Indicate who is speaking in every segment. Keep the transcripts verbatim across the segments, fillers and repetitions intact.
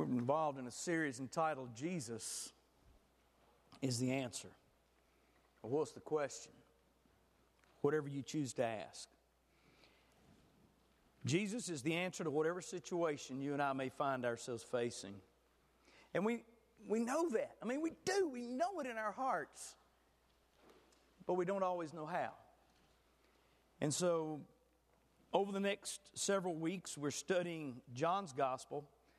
Speaker 1: We're involved in a series entitled Jesus is the Answer. Well, what's the question? Whatever you choose to ask. Jesus is the answer to whatever situation you and I may find ourselves facing. And we, we know that. I mean, we do. We know it in our hearts. But we don't always know how. And so, over the next several weeks, we're studying John's Gospel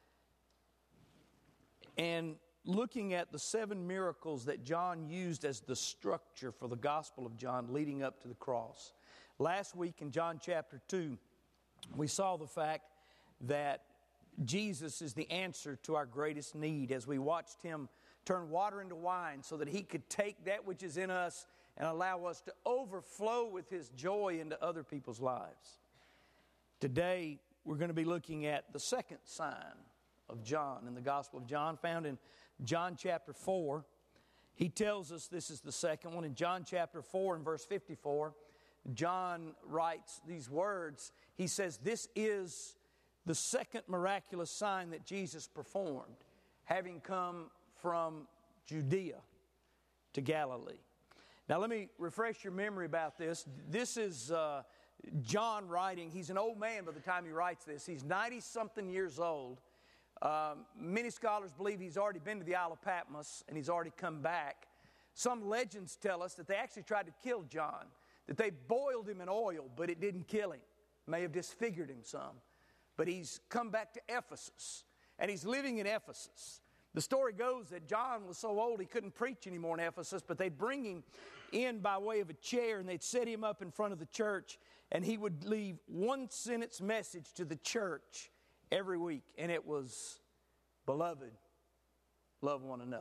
Speaker 1: and looking at the seven miracles that John used as the structure for the Gospel of John leading up to the cross. Last week in John chapter two, we saw the fact that Jesus is the answer to our greatest need as we watched Him turn water into wine so that He could take that which is in us and allow us to overflow with His joy into other people's lives. Today, we're going to be looking at the second sign of John in the Gospel of John, found in John chapter four. He tells us this is the second one. In John chapter four and verse fifty-four, John writes these words. He says, "This is the second miraculous sign that Jesus performed, having come from Judea to Galilee." Now let me refresh your memory about this. This is uh, John writing. He's an old man by the time he writes this. He's ninety-something years old. Um, many scholars believe he's already been to the Isle of Patmos and he's already come back. Some legends tell us that they actually tried to kill John, that they boiled him in oil, but it didn't kill him. May have disfigured him some. But he's come back to Ephesus, and he's living in Ephesus. The story goes that John was so old he couldn't preach anymore in Ephesus, but they'd bring him in by way of a chair, and they'd set him up in front of the church, and he would leave one sentence message to the church every week, and it was, "Beloved, love one another."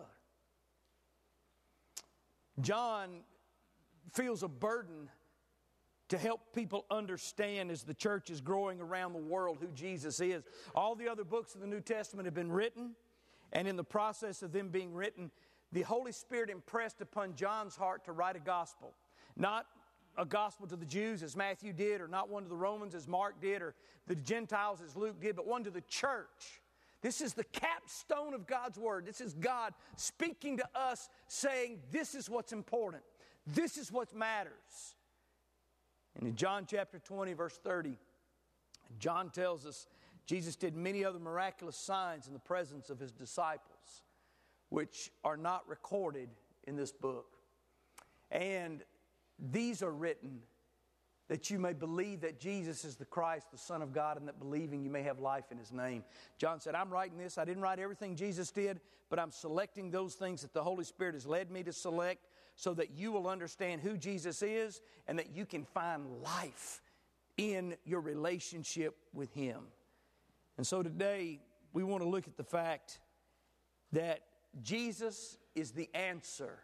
Speaker 1: John feels a burden to help people understand as the church is growing around the world who Jesus is. All the other books of the New Testament have been written, and in the process of them being written, the Holy Spirit impressed upon John's heart to write a gospel. Not a gospel to the Jews as Matthew did, or not one to the Romans as Mark did, or the Gentiles as Luke did, but one to the church. This is the capstone of God's Word. This is God speaking to us, saying this is what's important. This is what matters. And in John chapter twenty, verse thirty, John tells us Jesus did many other miraculous signs in the presence of His disciples, which are not recorded in this book. And these are written that you may believe that Jesus is the Christ, the Son of God, and that believing you may have life in His name. John said, I'm writing this. I didn't write everything Jesus did, but I'm selecting those things that the Holy Spirit has led me to select so that you will understand who Jesus is and that you can find life in your relationship with Him. And so today, we want to look at the fact that Jesus is the answer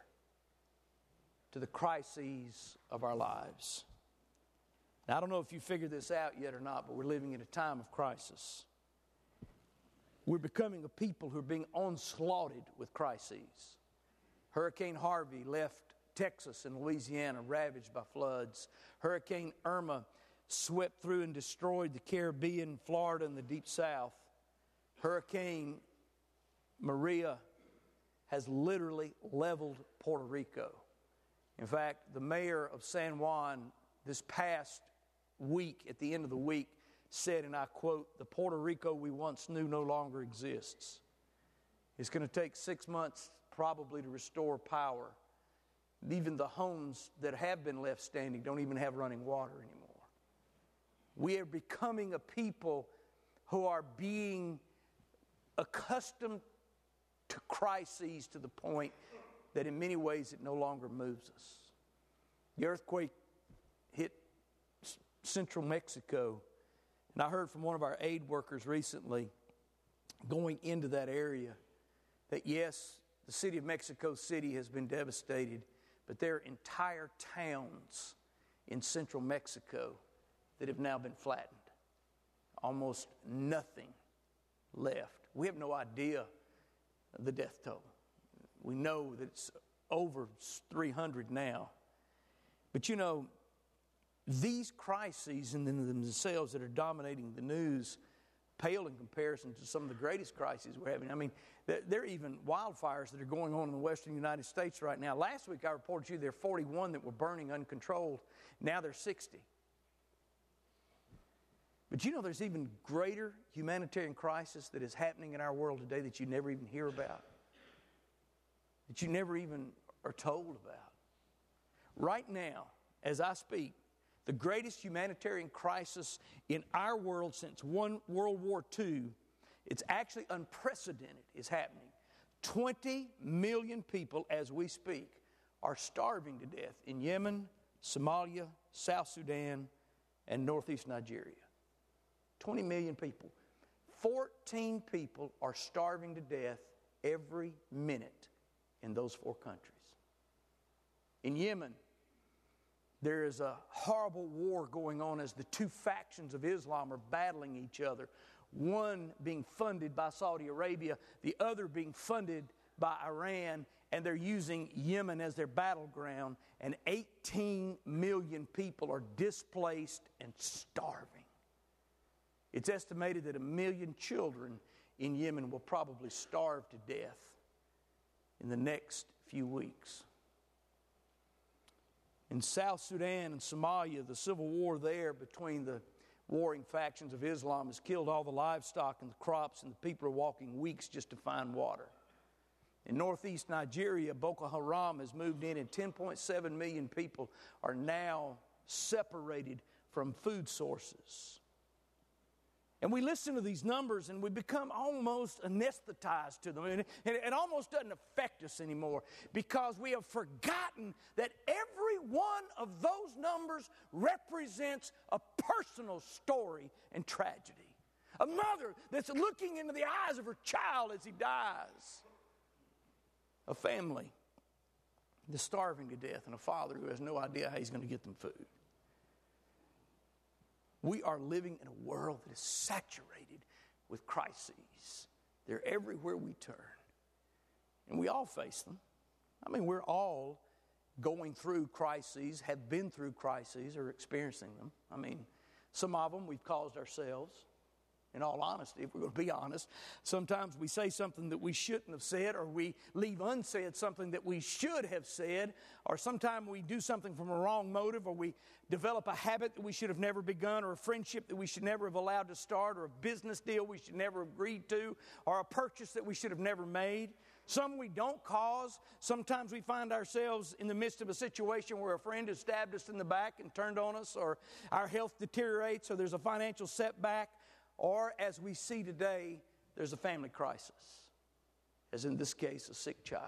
Speaker 1: to the crises of our lives. Now, I don't know if you figured this out yet or not, but we're living in a time of crisis. We're becoming a people who are being onslaughted with crises. Hurricane Harvey left Texas and Louisiana ravaged by floods. Hurricane Irma swept through and destroyed the Caribbean, Florida, and the Deep South. Hurricane Maria has literally leveled Puerto Rico. In fact, the mayor of San Juan this past week, at the end of the week, said, and I quote, "The Puerto Rico we once knew no longer exists." It's going to take six months probably to restore power. Even the homes that have been left standing don't even have running water anymore. We are becoming a people who are being accustomed to crises to the point that in many ways it no longer moves us. The earthquake hit central Mexico, and I heard from one of our aid workers recently going into that area that yes, the city of Mexico City has been devastated, but there are entire towns in central Mexico that have now been flattened. Almost nothing left. We have no idea the death toll. We know that it's over three hundred now. But you know, these crises in themselves that are dominating the news pale in comparison to some of the greatest crises we're having. I mean, there are even wildfires that are going on in the western United States right now. Last week I reported to you there are forty-one that were burning uncontrolled. Now there's sixty. But you know there's even greater humanitarian crisis that is happening in our world today that you never even hear about, that you never even are told about. Right now, as I speak, the greatest humanitarian crisis in our world since one World War Two, it's actually unprecedented, is happening. twenty million people, as we speak, are starving to death in Yemen, Somalia, South Sudan, and northeast Nigeria. twenty million people. fourteen people are starving to death every minute in those four countries. In Yemen, there is a horrible war going on as the two factions of Islam are battling each other. One being funded by Saudi Arabia, the other being funded by Iran, and they're using Yemen as their battleground, and eighteen million people are displaced and starving. It's estimated that a million children in Yemen will probably starve to death in the next few weeks. In South Sudan and Somalia, the civil war there between the warring factions of Islam has killed all the livestock and the crops, and the people are walking weeks just to find water. In northeast Nigeria, Boko Haram has moved in, and ten point seven million people are now separated from food sources. And we listen to these numbers and we become almost anesthetized to them. And it almost doesn't affect us anymore because we have forgotten that every one of those numbers represents a personal story and tragedy. A mother that's looking into the eyes of her child as he dies. A family that's starving to death, and a father who has no idea how he's going to get them food. We are living in a world that is saturated with crises. They're everywhere we turn. And we all face them. I mean, we're all going through crises, have been through crises, or experiencing them. I mean, some of them we've caused ourselves. In all honesty, if we're going to be honest, sometimes we say something that we shouldn't have said, or we leave unsaid something that we should have said, or sometimes we do something from a wrong motive, or we develop a habit that we should have never begun, or a friendship that we should never have allowed to start, or a business deal we should never have agreed to, or a purchase that we should have never made. Some we don't cause. Sometimes we find ourselves in the midst of a situation where a friend has stabbed us in the back and turned on us, or our health deteriorates, or there's a financial setback. Or, as we see today, there's a family crisis, as in this case, a sick child.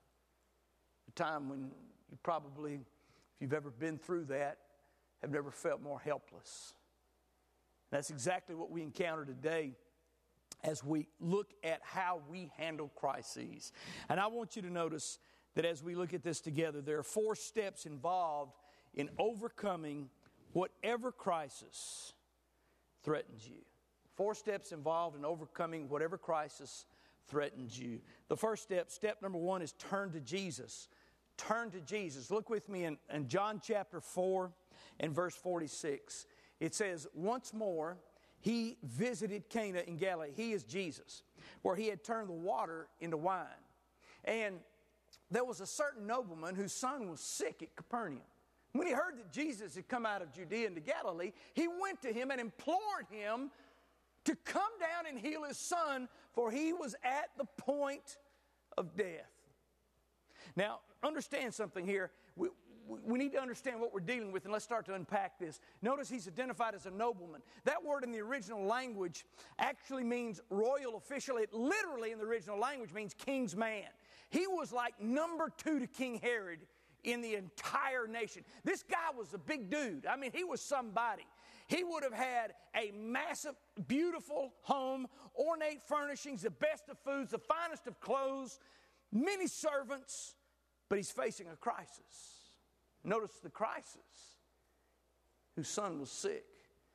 Speaker 1: A time when you probably, if you've ever been through that, have never felt more helpless. That's exactly what we encounter today as we look at how we handle crises. And I want you to notice that as we look at this together, there are four steps involved in overcoming whatever crisis threatens you. Four steps involved in overcoming whatever crisis threatens you. The first step, step number one, is turn to Jesus. Turn to Jesus. Look with me in, in John chapter four and verse forty-six. It says, once more, he visited Cana in Galilee. He is Jesus, where he had turned the water into wine. And there was a certain nobleman whose son was sick at Capernaum. When he heard that Jesus had come out of Judea into Galilee, he went to him and implored him to come down and heal his son, for he was at the point of death. Now, understand something here. We, we, we need to understand what we're dealing with, and let's start to unpack this. Notice he's identified as a nobleman. That word in the original language actually means royal official. It literally in the original language means king's man. He was like number two to King Herod in the entire nation. This guy was a big dude. I mean, he was somebody. He would have had a massive, beautiful home, ornate furnishings, the best of foods, the finest of clothes, many servants, but he's facing a crisis. Notice the crisis. Whose son was sick.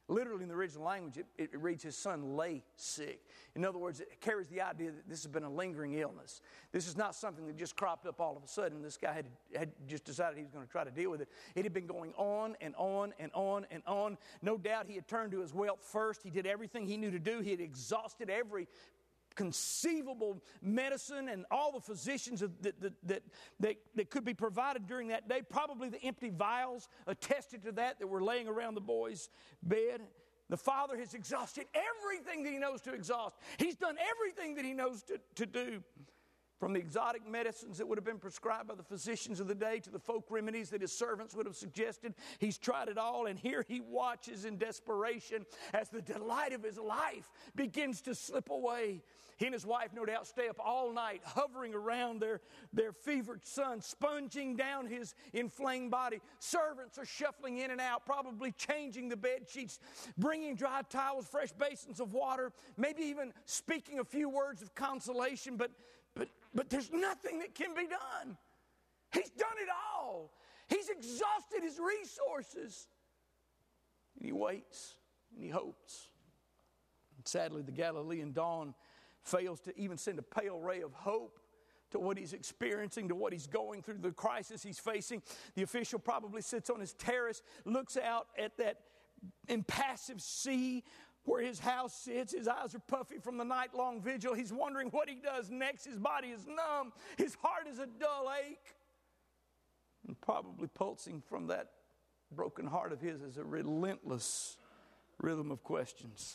Speaker 1: Literally in the original language, it, it reads, his son lay sick. In other words, it carries the idea that this has been a lingering illness. This is not something that just cropped up all of a sudden. This guy had, had just decided he was going to try to deal with it. It had been going on and on and on and on. No doubt he had turned to his wealth first. He did everything he knew to do. He had exhausted every conceivable medicine and all the physicians that, that, that, that, that could be provided during that day. Probably the empty vials attested to that that were laying around the boy's bed. The father has exhausted everything that he knows to exhaust. He's done everything that he knows to, to do. From the exotic medicines that would have been prescribed by the physicians of the day to the folk remedies that his servants would have suggested. He's tried it all, and here he watches in desperation as the delight of his life begins to slip away. He and his wife, no doubt, stay up all night, hovering around their, their fevered son, sponging down his inflamed body. Servants are shuffling in and out, probably changing the bed sheets, bringing dry towels, fresh basins of water, maybe even speaking a few words of consolation, but But, but there's nothing that can be done. He's done it all. He's exhausted his resources. And he waits and he hopes. And sadly, the Galilean dawn fails to even send a pale ray of hope to what he's experiencing, to what he's going through, the crisis he's facing. The official probably sits on his terrace, looks out at that impassive sea where his house sits. His eyes are puffy from the night-long vigil. He's wondering what he does next. His body is numb. His heart is a dull ache. And probably pulsing from that broken heart of his is a relentless rhythm of questions.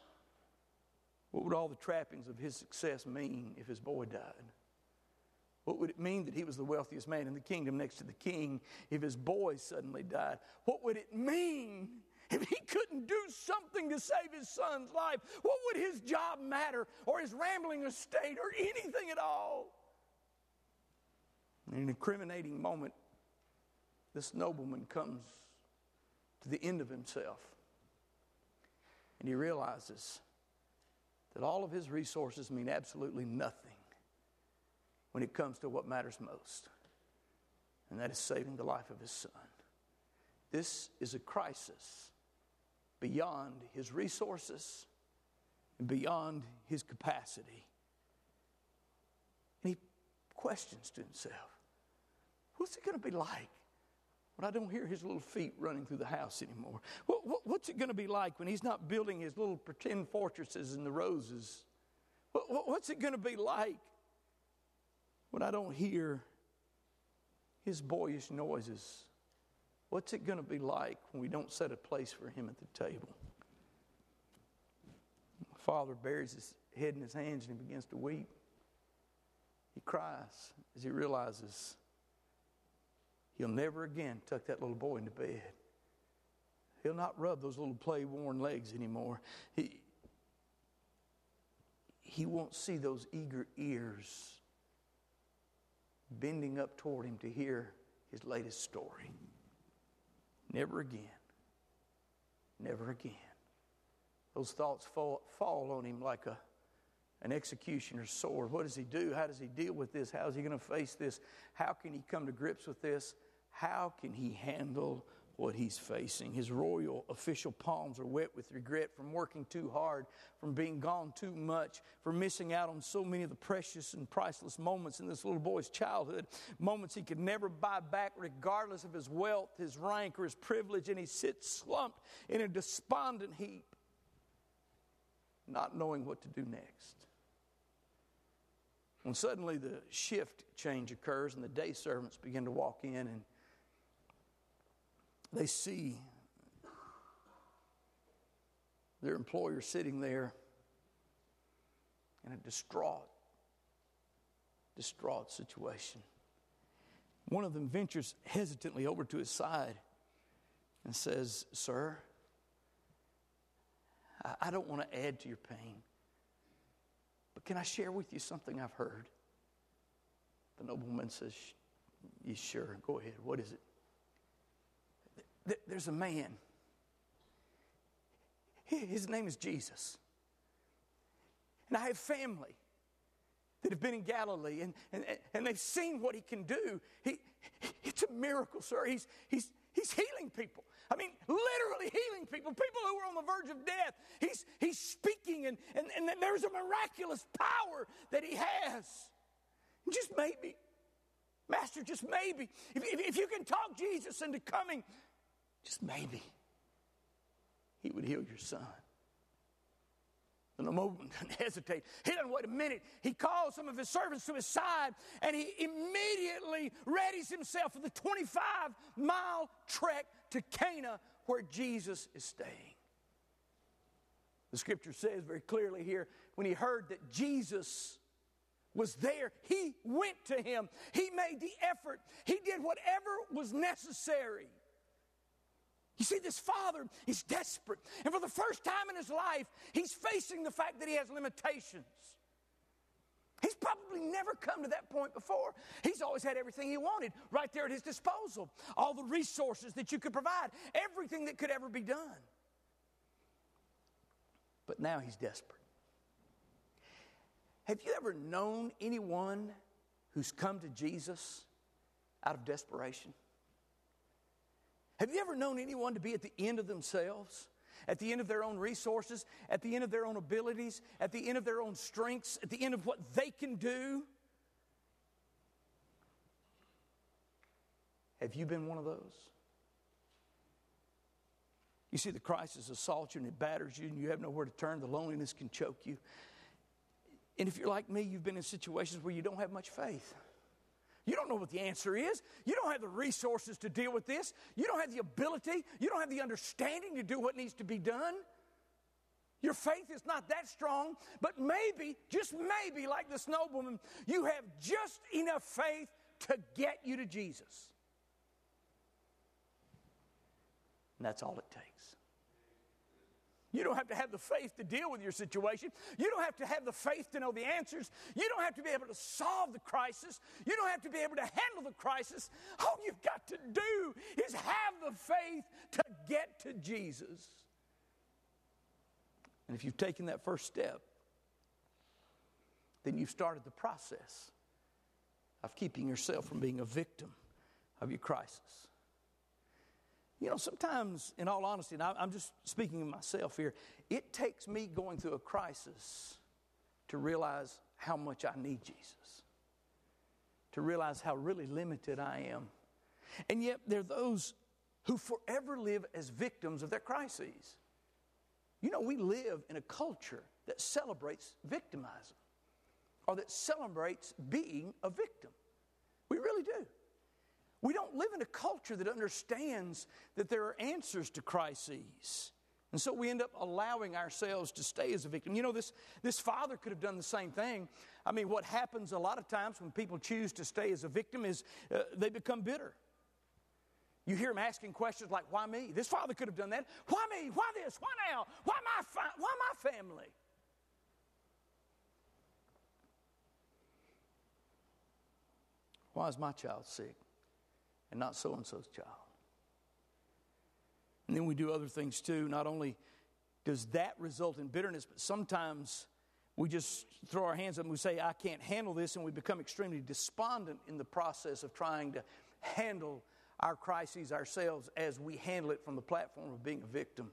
Speaker 1: What would all the trappings of his success mean if his boy died? What would it mean that he was the wealthiest man in the kingdom next to the king if his boy suddenly died? What would it mean if he couldn't do something to save his son's life? What would his job matter, or his rambling estate, or anything at all? In an incriminating moment, this nobleman comes to the end of himself. And he realizes that all of his resources mean absolutely nothing when it comes to what matters most. And that is saving the life of his son. This is a crisis beyond his resources and beyond his capacity. And he questions to himself, what's it going to be like when I don't hear his little feet running through the house anymore? What, what, what's it going to be like when he's not building his little pretend fortresses in the roses? What, what, what's it going to be like when I don't hear his boyish noises? What's it going to be like when we don't set a place for him at the table? The father buries his head in his hands and he begins to weep. He cries as he realizes he'll never again tuck that little boy into bed. He'll not rub those little play-worn legs anymore. He, he won't see those eager ears bending up toward him to hear his latest story. Never again. Never again. Those thoughts fall, fall on him like a, an executioner's sword. What does he do? How does he deal with this? How is he going to face this? How can he come to grips with this? How can he handle what he's facing? His royal official palms are wet with regret from working too hard, from being gone too much, from missing out on so many of the precious and priceless moments in this little boy's childhood, moments he could never buy back regardless of his wealth, his rank, or his privilege, and he sits slumped in a despondent heap, not knowing what to do next. When suddenly the shift change occurs and the day servants begin to walk in, and they see their employer sitting there in a distraught, distraught situation. One of them ventures hesitantly over to his side and says, "Sir, I don't want to add to your pain, but can I share with you something I've heard?" The nobleman says, "Yeah, sure, go ahead. What is it?" There's a man. His name is Jesus. And I have family that have been in Galilee, and, and, and they've seen what he can do. He, it's a miracle, sir. He's, he's, He's healing people. I mean, literally healing people, people who were on the verge of death. He's, he's speaking, and, and, and there's a miraculous power that he has. Just maybe, Master, just maybe, if, if, if you can talk Jesus into coming, just maybe, he would heal your son. And the moment doesn't hesitate. He doesn't wait a minute. He calls some of his servants to his side, and he immediately readies himself for the twenty-five mile trek to Cana, where Jesus is staying. The scripture says very clearly here, when he heard that Jesus was there, he went to him. He made the effort. He did whatever was necessary. You see, this father is desperate. And for the first time in his life, he's facing the fact that he has limitations. He's probably never come to that point before. He's always had everything he wanted right there at his disposal. All the resources that you could provide. Everything that could ever be done. But now he's desperate. Have you ever known anyone who's come to Jesus out of desperation? Have you ever known anyone to be at the end of themselves, at the end of their own resources, at the end of their own abilities, at the end of their own strengths, at the end of what they can do? Have you been one of those? You see, the crisis assaults you and it batters you and you have nowhere to turn. The loneliness can choke you. And if you're like me, you've been in situations where you don't have much faith. You don't know what the answer is. You don't have the resources to deal with this. You don't have the ability. You don't have the understanding to do what needs to be done. Your faith is not that strong, but maybe, just maybe, like this nobleman, you have just enough faith to get you to Jesus. And that's all it takes. You don't have to have the faith to deal with your situation. You don't have to have the faith to know the answers. You don't have to be able to solve the crisis. You don't have to be able to handle the crisis. All you've got to do is have the faith to get to Jesus. And if you've taken that first step, then you've started the process of keeping yourself from being a victim of your crisis. You know, sometimes, in all honesty, and I'm just speaking of myself here, it takes me going through a crisis to realize how much I need Jesus, to realize how really limited I am. And yet, there are those who forever live as victims of their crises. You know, we live in a culture that celebrates victimizing, or that celebrates being a victim. We really do. We don't live in a culture that understands that there are answers to crises. And so we end up allowing ourselves to stay as a victim. You know, this, this father could have done the same thing. I mean, what happens a lot of times when people choose to stay as a victim is uh, they become bitter. You hear them asking questions like, why me? This father could have done that. Why me? Why this? Why now? Why my, fi- why my family? Why is my child sick and not so-and-so's child? And then we do other things too. Not only does that result in bitterness, but sometimes we just throw our hands up and we say, I can't handle this, and we become extremely despondent in the process of trying to handle our crises ourselves as we handle it from the platform of being a victim.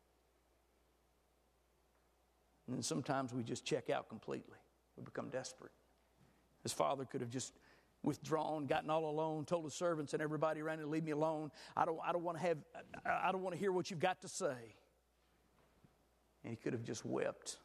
Speaker 1: And then sometimes we just check out completely. We become desperate. His father could have just withdrawn, gotten all alone, told his servants and everybody around him, leave me alone. I don't, I don't want to have, I don't want to hear what you've got to say. And he could have just wept.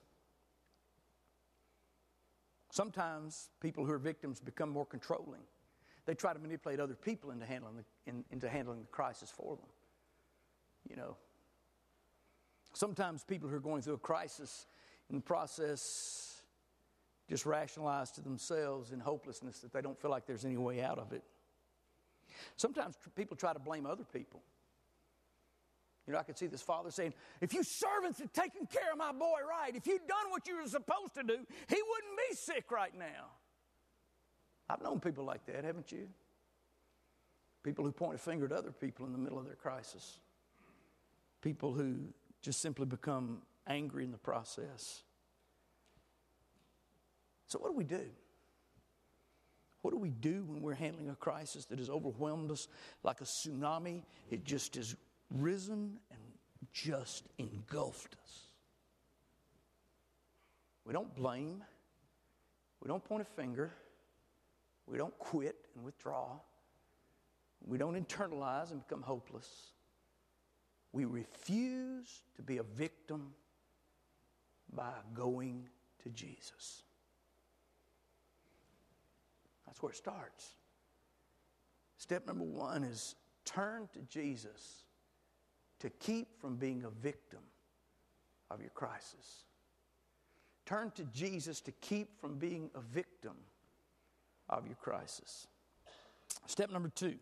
Speaker 1: Sometimes people who are victims become more controlling. They try to manipulate other people into handling the, in, into handling the crisis for them. You know, sometimes people who are going through a crisis in the process just rationalize to themselves in hopelessness that they don't feel like there's any way out of it. Sometimes tr- people try to blame other people. You know, I could see this father saying, if you servants had taken care of my boy right, if you'd done what you were supposed to do, he wouldn't be sick right now. I've known people like that, haven't you? People who point a finger at other people in the middle of their crisis. People who just simply become angry in the process. So what do we do? What do we do when we're handling a crisis that has overwhelmed us like a tsunami? It just has risen and just engulfed us. We don't blame. We don't point a finger. We don't quit and withdraw. We don't internalize and become hopeless. We refuse to be a victim by going to Jesus. That's where it starts. Step number one is turn to Jesus to keep from being a victim of your crisis. Turn to Jesus to keep from being a victim of your crisis. Step number two.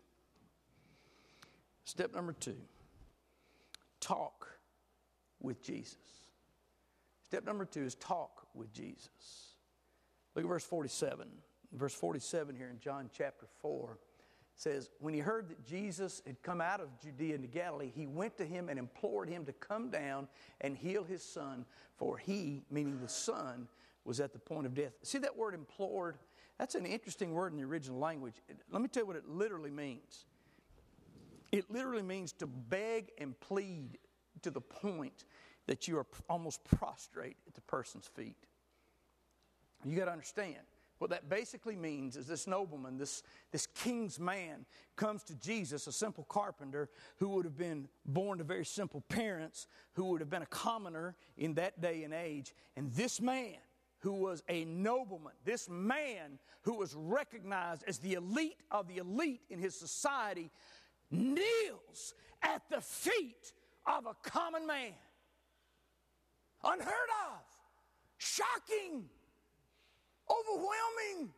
Speaker 1: Step number two. Talk with Jesus. Step number two is talk with Jesus. Look at verse forty-seven. Verse forty-seven here in John chapter four says, when he heard that Jesus had come out of Judea into Galilee, he went to him and implored him to come down and heal his son, for he, meaning the son, was at the point of death. See that word implored? That's an interesting word in the original language. Let me tell you what it literally means. It literally means to beg and plead to the point that you are almost prostrate at the person's feet. You got to understand. What that basically means is this nobleman, this, this king's man, comes to Jesus, a simple carpenter who would have been born to very simple parents, who would have been a commoner in that day and age. And this man, who was a nobleman, this man who was recognized as the elite of the elite in his society, kneels at the feet of a common man. Unheard of. Shocking. Overwhelming.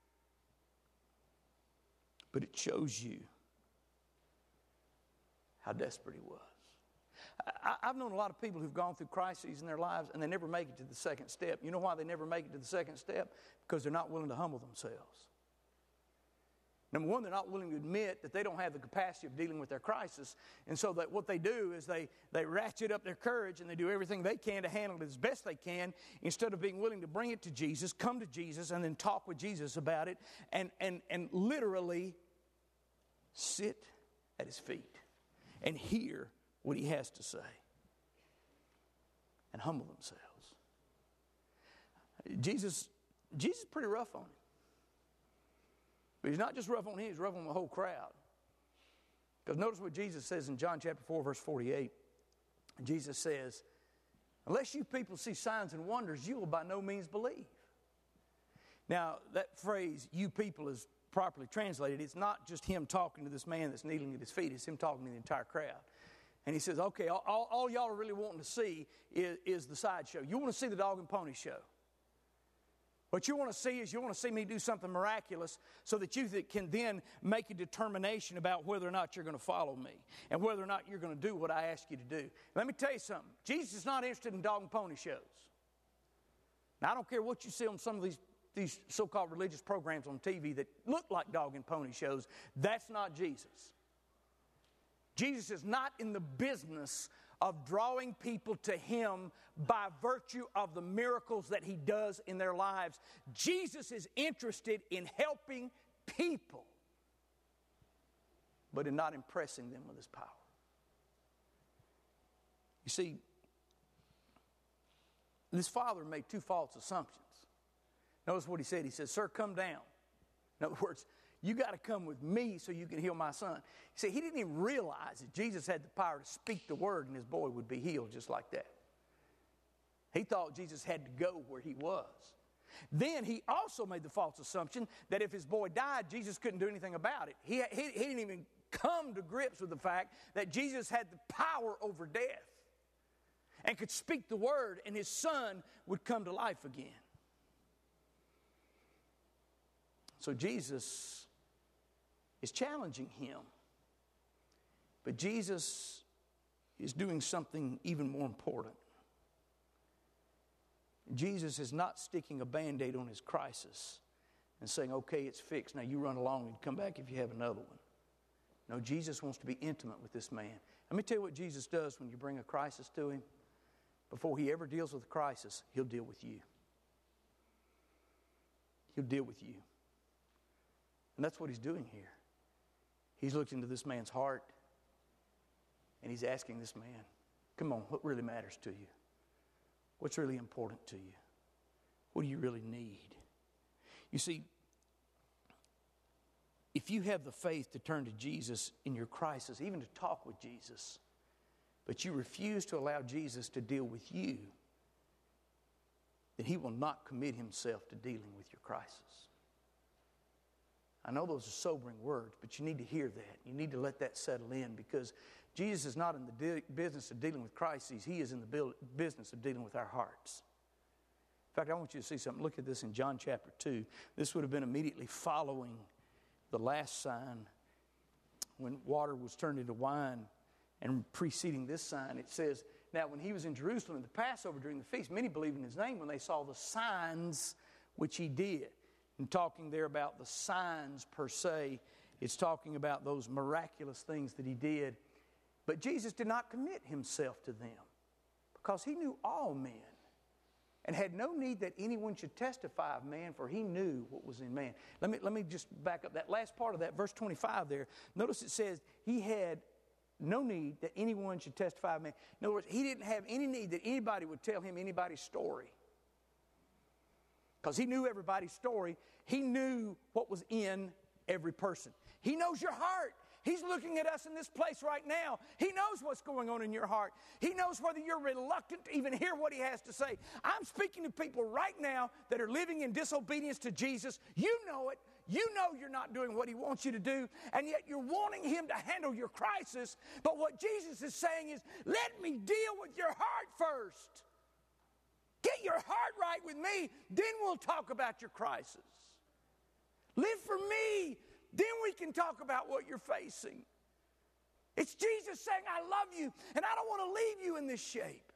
Speaker 1: But it shows you how desperate he was. I, I've known a lot of people who've gone through crises in their lives and they never make it to the second step. You know why they never make it to the second step? Because they're not willing to humble themselves. Number one, they're not willing to admit that they don't have the capacity of dealing with their crisis. And so that what they do is they, they ratchet up their courage and they do everything they can to handle it as best they can, instead of being willing to bring it to Jesus, come to Jesus, and then talk with Jesus about it, and, and, and literally sit at his feet and hear what he has to say and humble themselves. Jesus, Jesus is pretty rough on him. But he's not just rough on him, he's rough on the whole crowd. Because notice what Jesus says in John chapter four, verse forty-eight. Jesus says, unless you people see signs and wonders, you will by no means believe. Now, that phrase, you people, is properly translated. It's not just him talking to this man that's kneeling at his feet. It's him talking to the entire crowd. And he says, okay, all, all, all y'all are really wanting to see is, is the sideshow. You want to see the dog and pony show. What you want to see is you want to see me do something miraculous so that you can then make a determination about whether or not you're going to follow me and whether or not you're going to do what I ask you to do. Let me tell you something. Jesus is not interested in dog and pony shows. Now, I don't care what you see on some of these, these so-called religious programs on T V that look like dog and pony shows. That's not Jesus. Jesus is not in the business of drawing people to him by virtue of the miracles that he does in their lives. Jesus is interested in helping people, but in not impressing them with his power. You see, this father made two false assumptions. Notice what he said. He said, sir, come down. In other words, you got to come with me so you can heal my son. See, he didn't even realize that Jesus had the power to speak the word and his boy would be healed just like that. He thought Jesus had to go where he was. Then he also made the false assumption that if his boy died, Jesus couldn't do anything about it. He, he, he didn't even come to grips with the fact that Jesus had the power over death and could speak the word and his son would come to life again. So Jesus is challenging him. But Jesus is doing something even more important. Jesus is not sticking a Band-Aid on his crisis and saying, okay, it's fixed. Now you run along and come back if you have another one. No, Jesus wants to be intimate with this man. Let me tell you what Jesus does when you bring a crisis to him. Before he ever deals with a crisis, he'll deal with you. He'll deal with you. And that's what he's doing here. He's looked into this man's heart, and he's asking this man, come on, what really matters to you? What's really important to you? What do you really need? You see, if you have the faith to turn to Jesus in your crisis, even to talk with Jesus, but you refuse to allow Jesus to deal with you, then he will not commit himself to dealing with your crisis. I know those are sobering words, but you need to hear that. You need to let that settle in, because Jesus is not in the de- business of dealing with crises. He is in the bil- business of dealing with our hearts. In fact, I want you to see something. Look at this in John chapter two. This would have been immediately following the last sign when water was turned into wine, and preceding this sign. It says, now when he was in Jerusalem at the Passover during the feast, many believed in his name when they saw the signs which he did. And talking there about the signs per se, it's talking about those miraculous things that he did. But Jesus did not commit himself to them, because he knew all men and had no need that anyone should testify of man, for he knew what was in man. Let me, let me just back up that last part of that, verse twenty-five there. Notice it says he had no need that anyone should testify of man. In other words, he didn't have any need that anybody would tell him anybody's story, because he knew everybody's story. He knew what was in every person. He knows your heart. He's looking at us in this place right now. He knows what's going on in your heart. He knows whether you're reluctant to even hear what he has to say. I'm speaking to people right now that are living in disobedience to Jesus. You know it. You know you're not doing what he wants you to do, and yet you're wanting him to handle your crisis. But what Jesus is saying is, let me deal with your heart first. Get your heart right with me, then we'll talk about your crisis. Live for me, then we can talk about what you're facing. It's Jesus saying, I love you, and I don't want to leave you in this shape.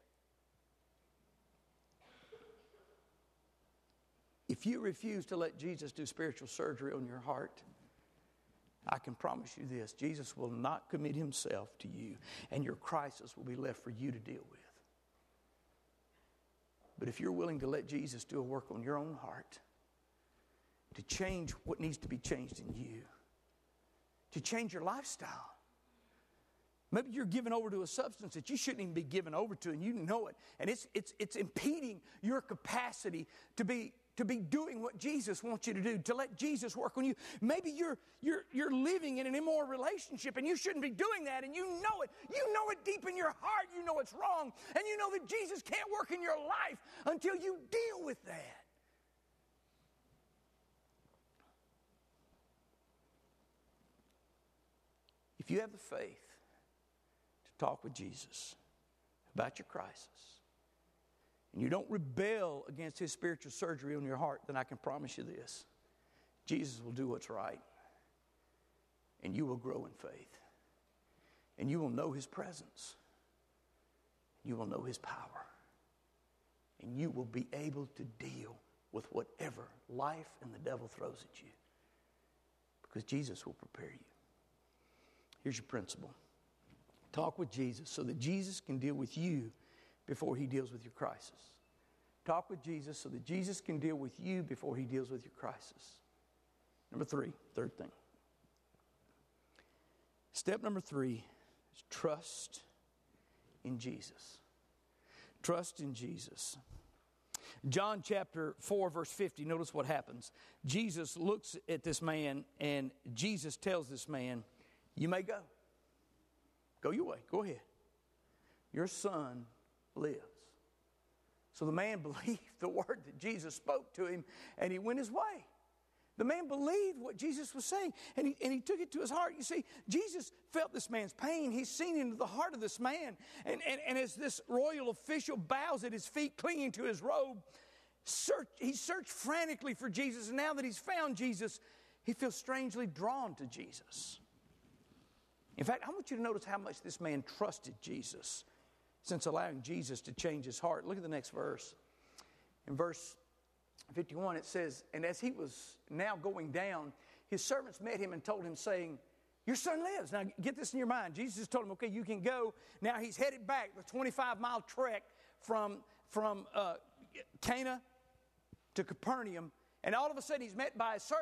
Speaker 1: If you refuse to let Jesus do spiritual surgery on your heart, I can promise you this: Jesus will not commit himself to you, and your crisis will be left for you to deal with. But if you're willing to let Jesus do a work on your own heart, to change what needs to be changed in you, to change your lifestyle. Maybe you're given over to a substance that you shouldn't even be given over to, and you know it, and it's it's it's impeding your capacity to be to be doing what Jesus wants you to do, to let Jesus work on you. Maybe you're you're you're living in an immoral relationship, and you shouldn't be doing that, and you know it. You know it deep in your heart. You know it's wrong, and you know that Jesus can't work in your life until you deal with that. If you have the faith to talk with Jesus about your crisis, and you don't rebel against his spiritual surgery on your heart, then I can promise you this: Jesus will do what's right, and you will grow in faith, and you will know his presence, you will know his power, and you will be able to deal with whatever life and the devil throws at you, because Jesus will prepare you. Here's your principle. Talk with Jesus so that Jesus can deal with you before he deals with your crisis. Talk with Jesus so that Jesus can deal with you before he deals with your crisis. Number three, third thing. Step number three is trust in Jesus. Trust in Jesus. John chapter four, verse fifty, notice what happens. Jesus looks at this man, and Jesus tells this man, you may go. Go your way. Go ahead. Your son lives. So the man believed the word that Jesus spoke to him, and he went his way. The man believed what Jesus was saying, and he, and he took it to his heart. You see, Jesus felt this man's pain. He's seen into the heart of this man. And, and, and as this royal official bows at his feet, clinging to his robe, search, he searched frantically for Jesus. And now that he's found Jesus, he feels strangely drawn to Jesus. In fact, I want you to notice how much this man trusted Jesus since allowing Jesus to change his heart. Look at the next verse. In verse fifty-one, it says, and as he was now going down, his servants met him and told him, saying, your son lives. Now, get this in your mind. Jesus told him, okay, you can go. Now, he's headed back the twenty-five mile trek from, from uh, Cana to Capernaum. And all of a sudden, he's met by his servants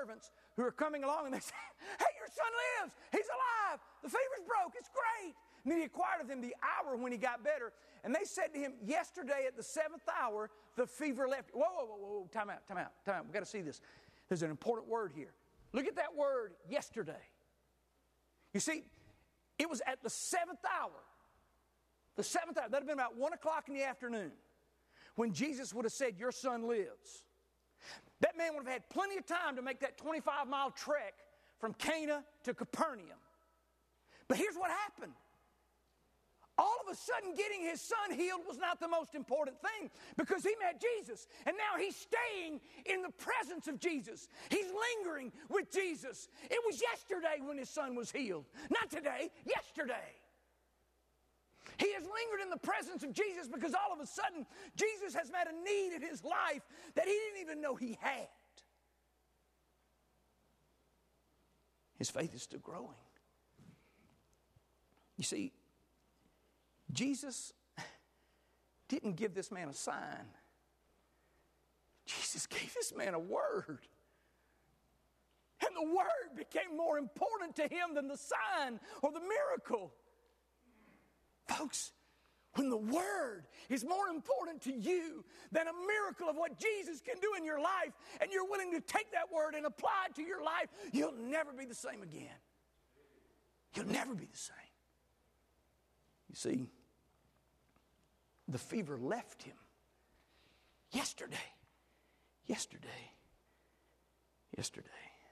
Speaker 1: who are coming along and they say, hey, your son lives. He's alive. The fever's broke. It's great. And then he inquired of them the hour when he got better. And they said to him, yesterday at the seventh hour, the fever left. Whoa, whoa, whoa, whoa, time out, time out, time out. We've got to see this. There's an important word here. Look at that word, yesterday. You see, it was at the seventh hour. The seventh hour, that would have been about one o'clock in the afternoon, when Jesus would have said, your son lives. That man would have had plenty of time to make that twenty-five mile trek from Cana to Capernaum. But here's what happened. All of a sudden, getting his son healed was not the most important thing, because he met Jesus. And now he's staying in the presence of Jesus. He's lingering with Jesus. It was yesterday when his son was healed. Not today, yesterday. He has lingered in the presence of Jesus because all of a sudden, Jesus has met a need in his life that he didn't even know he had. His faith is still growing. You see, Jesus didn't give this man a sign. Jesus gave this man a word. And the word became more important to him than the sign or the miracle. Folks, when the word is more important to you than a miracle of what Jesus can do in your life, and you're willing to take that word and apply it to your life, you'll never be the same again. You'll never be the same. You see, the fever left him yesterday. Yesterday. Yesterday.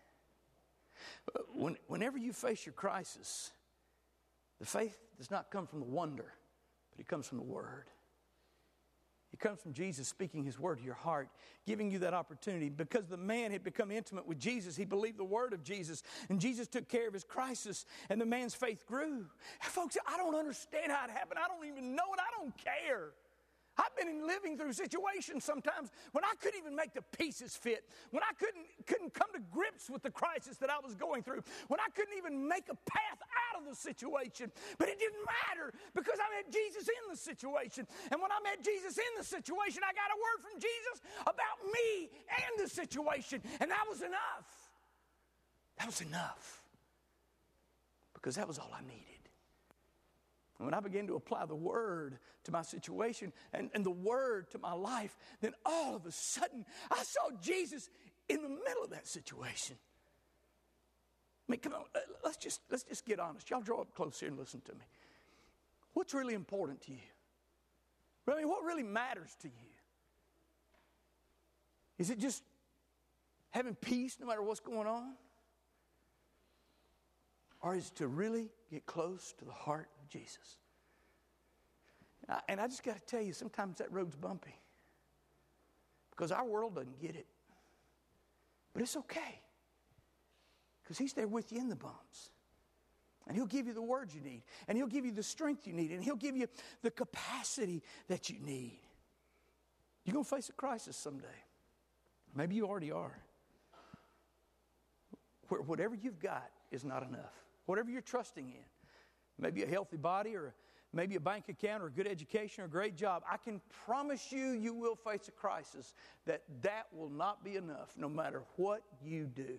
Speaker 1: When, whenever you face your crisis, the faith does not come from the wonder, but it comes from the Word. It comes from Jesus speaking His Word to your heart, giving you that opportunity. Because the man had become intimate with Jesus, he believed the Word of Jesus, and Jesus took care of his crisis, and the man's faith grew. Folks, I don't understand how it happened. I don't even know it. I don't care. I've been living through situations sometimes when I couldn't even make the pieces fit, when I couldn't, couldn't come to grips with the crisis that I was going through, when I couldn't even make a path out of the situation. But it didn't matter, because I met Jesus in the situation. And when I met Jesus in the situation, I got a word from Jesus about me and the situation. And that was enough. That was enough. Because that was all I needed. And when I began to apply the Word to my situation and, and the Word to my life, then all of a sudden I saw Jesus in the middle of that situation. I mean, come on, let's just, let's just get honest. Y'all draw up close here and listen to me. What's really important to you? I mean, what really matters to you? Is it just having peace no matter what's going on? Or is it to really get close to the heart of Jesus? And I just got to tell you, sometimes that road's bumpy. Because our world doesn't get it. But it's okay. Because He's there with you in the bumps. And He'll give you the words you need. And He'll give you the strength you need. And He'll give you the capacity that you need. You're going to face a crisis someday. Maybe you already are. Where whatever you've got is not enough. Whatever you're trusting in, maybe a healthy body or maybe a bank account or a good education or a great job, I can promise you, you will face a crisis that that will not be enough no matter what you do.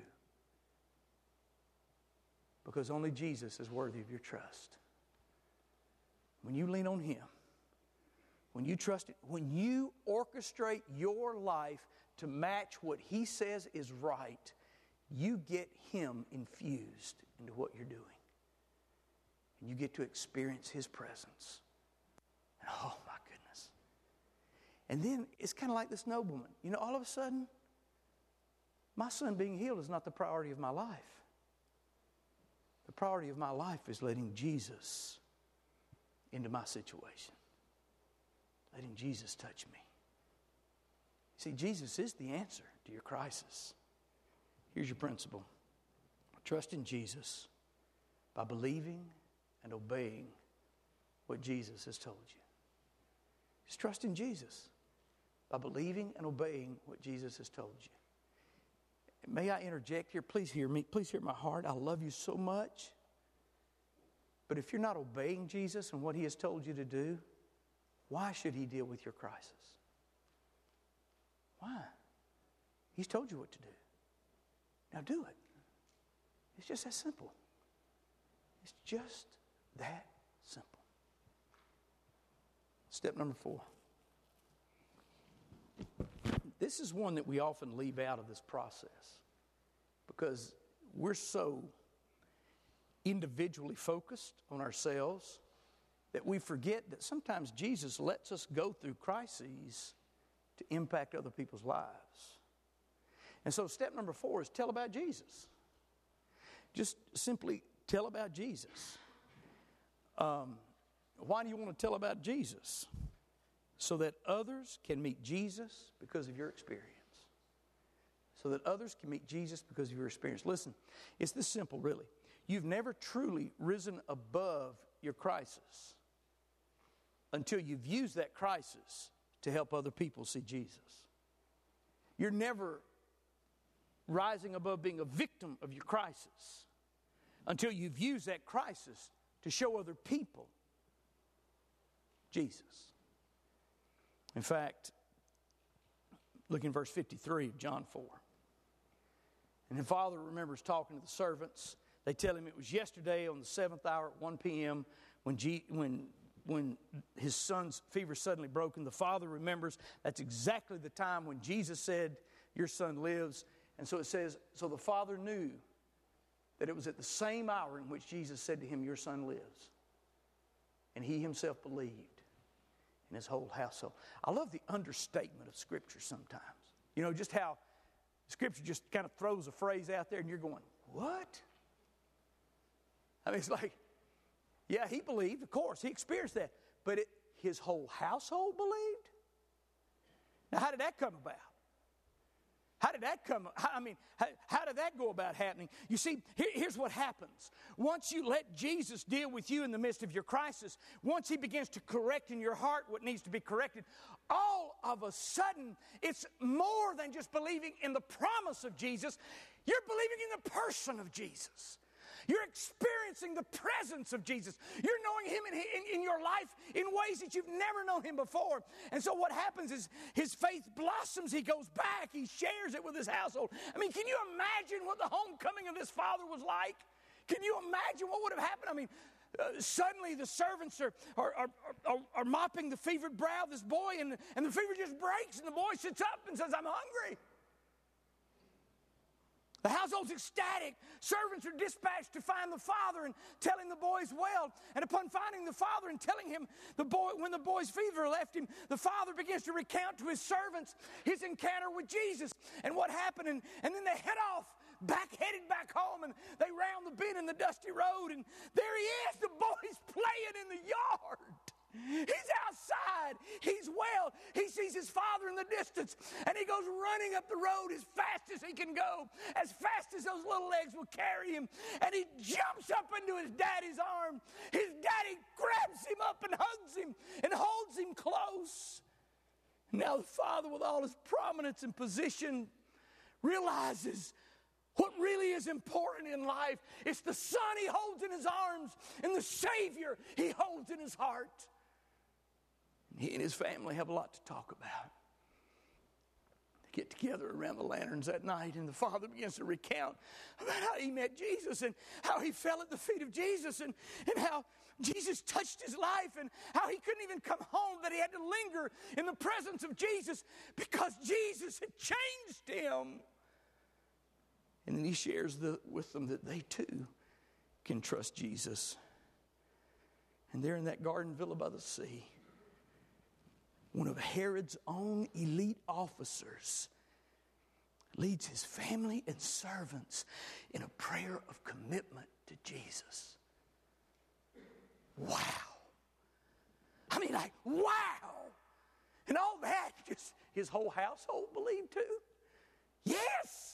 Speaker 1: Because only Jesus is worthy of your trust. When you lean on Him, when you trust it, when you orchestrate your life to match what He says is right, you get Him infused into what you're doing. And you get to experience His presence. And oh my goodness. And then it's kind of like this nobleman. You know, all of a sudden, my son being healed is not the priority of my life. The priority of my life is letting Jesus into my situation. Letting Jesus touch me. See, Jesus is the answer to your crisis. Here's your principle. Trust in Jesus by believing and obeying what Jesus has told you. Just trust in Jesus by believing and obeying what Jesus has told you. May I interject here? Please hear me. Please hear my heart. I love you so much. But if you're not obeying Jesus and what He has told you to do, why should He deal with your crisis? Why? He's told you what to do. Now do it. It's just that simple. It's just that simple. Step number four. This is one that we often leave out of this process because we're so individually focused on ourselves that we forget that sometimes Jesus lets us go through crises to impact other people's lives. And so step number four is tell about Jesus. Just simply tell about Jesus. Um, why do you want to tell about Jesus? So that others can meet Jesus because of your experience. So that others can meet Jesus because of your experience. Listen, it's this simple, really. You've never truly risen above your crisis until you've used that crisis to help other people see Jesus. You're never rising above being a victim of your crisis until you've used that crisis to show other people Jesus. In fact, look in verse fifty-three of John four. And the father remembers talking to the servants. They tell him it was yesterday on the seventh hour at one p.m. when G, when when his son's fever suddenly broke. And the father remembers that's exactly the time when Jesus said, "Your son lives." And so it says, so the father knew that it was at the same hour in which Jesus said to him, "Your son lives." And he himself believed, and his whole household. I love the understatement of Scripture sometimes. You know, just how Scripture just kind of throws a phrase out there and you're going, what? I mean, it's like, yeah, he believed, of course, he experienced that. But it, his whole household believed? Now, how did that come about? How did that come? I mean, how, how did that go about happening? You see, here, here's what happens. Once you let Jesus deal with you in the midst of your crisis, once he begins to correct in your heart what needs to be corrected, all of a sudden, it's more than just believing in the promise of Jesus. You're believing in the person of Jesus. You're experiencing the presence of Jesus. You're knowing him in, in, in your life in ways that you've never known him before. And so what happens is his faith blossoms. He goes back. He shares it with his household. I mean, can you imagine what the homecoming of this father was like? Can you imagine what would have happened? I mean, uh, suddenly the servants are, are, are, are, are mopping the fevered brow of this boy, and, and the fever just breaks, and the boy sits up and says, "I'm hungry." The household's ecstatic. Servants are dispatched to find the father and tell him the boy's well. And upon finding the father and telling him the boy, when the boy's fever left him, the father begins to recount to his servants his encounter with Jesus and what happened. And, and then they head off, back headed back home, and they round the bend in the dusty road. And there he is. The boy's playing in the yard. He's outside. He's well. He sees his father in the distance, and he goes running up the road as fast as he can go, as fast as those little legs will carry him, and he jumps up into his daddy's arm. His daddy grabs him up and hugs him and holds him close. Now the father, with all his prominence and position, realizes what really is important in life. It's the son he holds in his arms and the Savior he holds in his heart. He and his family have a lot to talk about. They get together around the lanterns that night, and the father begins to recount about how he met Jesus and how he fell at the feet of Jesus, and, and how Jesus touched his life, and how he couldn't even come home, that he had to linger in the presence of Jesus because Jesus had changed him. And then he shares the, with them that they too can trust Jesus. And they're in that garden villa by the sea. One of Herod's own elite officers leads his family and servants in a prayer of commitment to Jesus. Wow. I mean, like, wow. And all that, just his whole household believed too? Yes.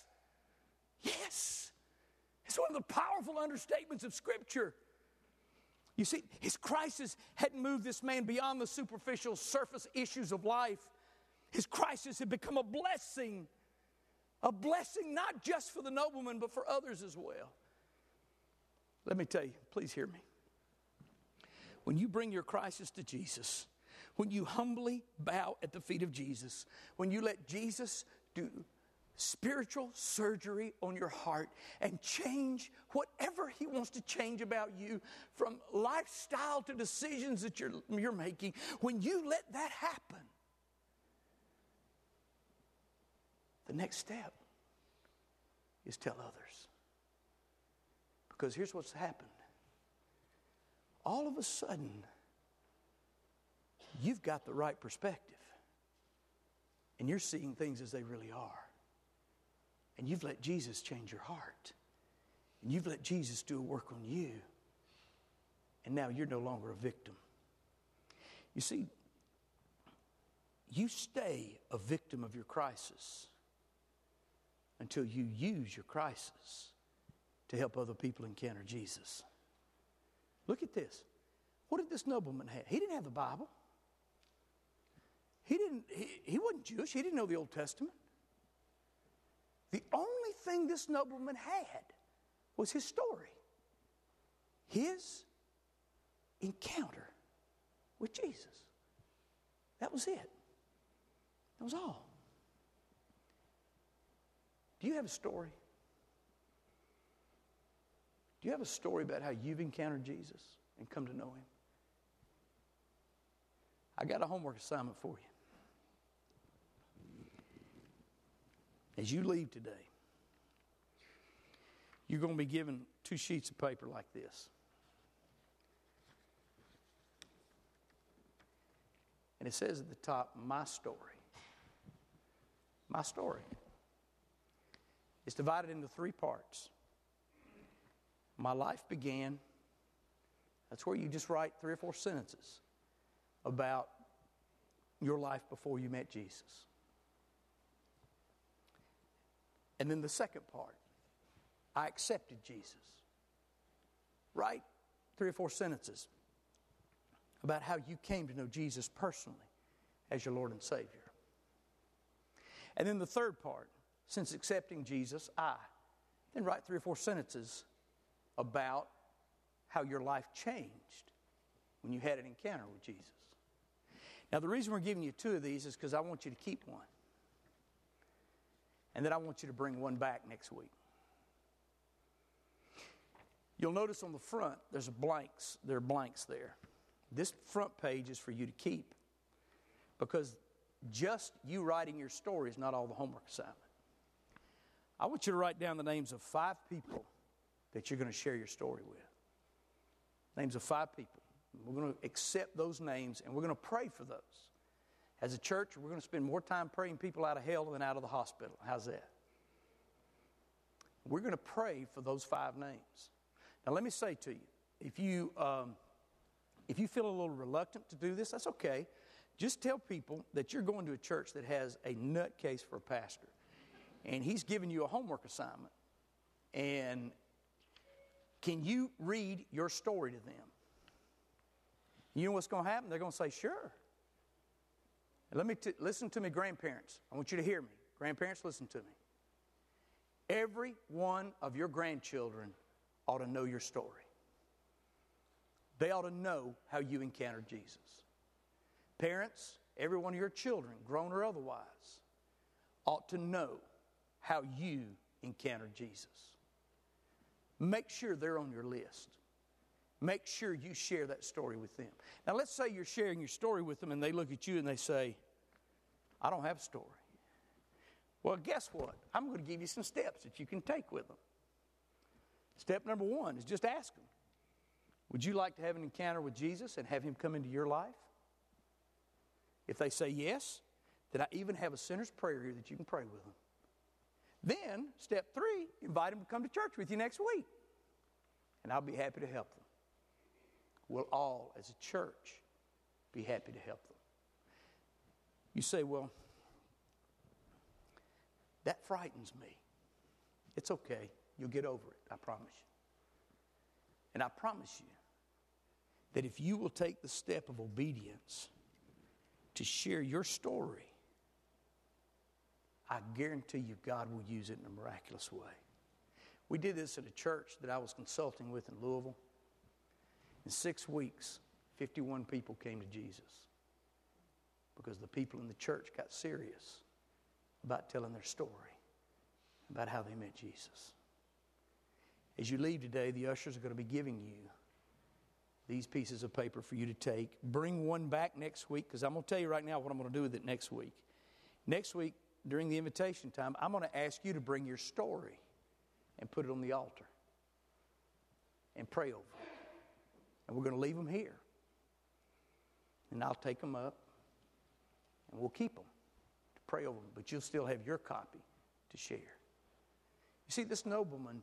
Speaker 1: Yes. It's one of the powerful understatements of Scripture. You see, his crisis hadn't moved this man beyond the superficial surface issues of life. His crisis had become a blessing. A blessing not just for the nobleman, but for others as well. Let me tell you, please hear me. When you bring your crisis to Jesus, when you humbly bow at the feet of Jesus, when you let Jesus do spiritual surgery on your heart and change whatever He wants to change about you, from lifestyle to decisions that you're, you're making. When you let that happen, the next step is tell others. Because here's what's happened. All of a sudden, you've got the right perspective. And you're seeing things as they really are. And you've let Jesus change your heart. And you've let Jesus do a work on you. And now you're no longer a victim. You see, you stay a victim of your crisis until you use your crisis to help other people encounter Jesus. Look at this. What did this nobleman have? He didn't have the Bible. He didn't. He, he wasn't Jewish. He didn't know the Old Testament. The only thing this nobleman had was his story. His encounter with Jesus. That was it. That was all. Do you have a story? Do you have a story about how you've encountered Jesus and come to know Him? I got a homework assignment for you. As you leave today, you're going to be given two sheets of paper like this. And it says at the top, my story. My story. It's divided into three parts. My life began. That's where you just write three or four sentences about your life before you met Jesus. And then the second part, I accepted Jesus. Write three or four sentences about how you came to know Jesus personally as your Lord and Savior. And then the third part, since accepting Jesus, I. Then write three or four sentences about how your life changed when you had an encounter with Jesus. Now, the reason we're giving you two of these is because I want you to keep one. And then I want you to bring one back next week. You'll notice on the front, there's blanks. There are blanks there. This front page is for you to keep, because just you writing your story is not all the homework assignment. I want you to write down the names of five people that you're going to share your story with. Names of five people. We're going to accept those names, and we're going to pray for those. As a church, we're going to spend more time praying people out of hell than out of the hospital. How's that? We're going to pray for those five names. Now, let me say to you, if you um, if you feel a little reluctant to do this, that's okay. Just tell people that you're going to a church that has a nutcase for a pastor, and he's giving you a homework assignment. And can you read your story to them? You know what's going to happen? They're going to say, sure. And let me t- listen to me, grandparents. I want you to hear me. Grandparents, listen to me. Every one of your grandchildren ought to know your story. They ought to know how you encountered Jesus. Parents, every one of your children, grown or otherwise, ought to know how you encountered Jesus. Make sure they're on your list. Make sure you share that story with them. Now, let's say you're sharing your story with them and they look at you and they say, I don't have a story. Well, guess what? I'm going to give you some steps that you can take with them. Step number one is just ask them, would you like to have an encounter with Jesus and have Him come into your life? If they say yes, then I even have a sinner's prayer here that you can pray with them. Then, step three, invite them to come to church with you next week. And I'll be happy to help them. We'll all, as a church, be happy to help them. You say, well, that frightens me. It's okay. You'll get over it, I promise you. And I promise you that if you will take the step of obedience to share your story, I guarantee you God will use it in a miraculous way. We did this at a church that I was consulting with in Louisville. In six weeks, fifty-one people came to Jesus because the people in the church got serious about telling their story. about how they met Jesus. As you leave today, the ushers are going to be giving you these pieces of paper for you to take. Bring one back next week, because I'm going to tell you right now what I'm going to do with it next week. Next week, during the invitation time, I'm going to ask you to bring your story and put it on the altar and pray over it. And we're going to leave them here. And I'll take them up and we'll keep them to pray over them. But you'll still have your copy to share. You see, this nobleman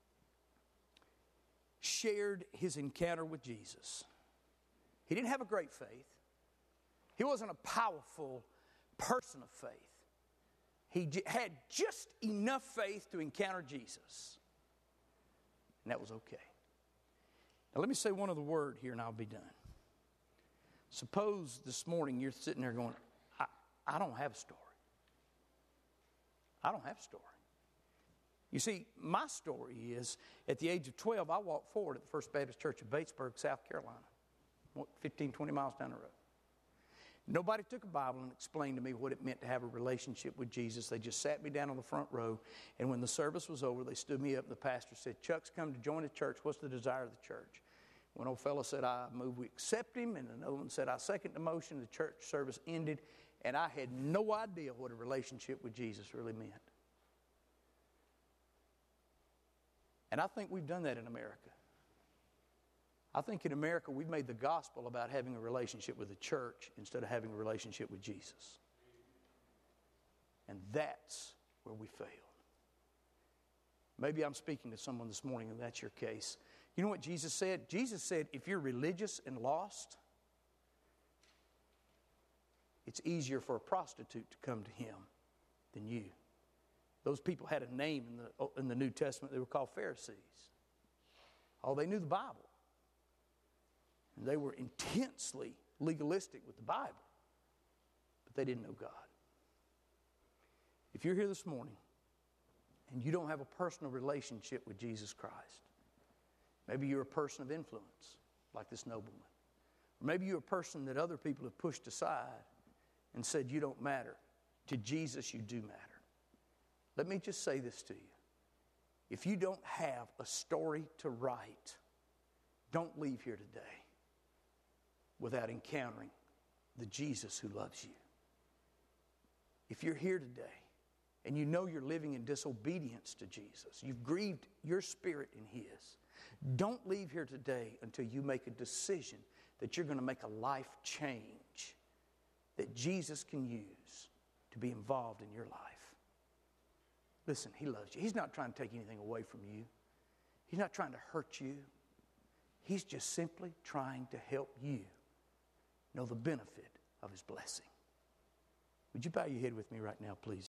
Speaker 1: shared his encounter with Jesus. He didn't have a great faith. He wasn't a powerful person of faith. He j- had just enough faith to encounter Jesus. And that was okay. Now let me say one other word here and I'll be done. Suppose this morning you're sitting there going, I, I don't have a story. I don't have a story. You see, my story is, at the age of twelve, I walked forward at the First Baptist Church of Batesburg, South Carolina, fifteen, twenty miles down the road. Nobody took a Bible and explained to me what it meant to have a relationship with Jesus. They just sat me down on the front row, and when the service was over, they stood me up, and the pastor said, Chuck's come to join the church. What's the desire of the church? One old fellow said, I move we accept him, and another one said, I second the motion. The church service ended, and I had no idea what a relationship with Jesus really meant. And I think we've done that in America. I think in America we've made the gospel about having a relationship with the church instead of having a relationship with Jesus. And that's where we failed. Maybe I'm speaking to someone this morning and that's your case. You know what Jesus said? Jesus said, if you're religious and lost, it's easier for a prostitute to come to him than you. Those people had a name in the, in the New Testament. They were called Pharisees. Oh, they knew the Bible. And they were intensely legalistic with the Bible. But they didn't know God. If you're here this morning and you don't have a personal relationship with Jesus Christ, maybe you're a person of influence like this nobleman. Or maybe you're a person that other people have pushed aside and said you don't matter. To Jesus, you do matter. Let me just say this to you. If you don't have a story to write, don't leave here today without encountering the Jesus who loves you. If you're here today and you know you're living in disobedience to Jesus, you've grieved your spirit in his, don't leave here today until you make a decision that you're going to make a life change that Jesus can use to be involved in your life. Listen, he loves you. He's not trying to take anything away from you. He's not trying to hurt you. He's just simply trying to help you know the benefit of his blessing. Would you bow your head with me right now, please?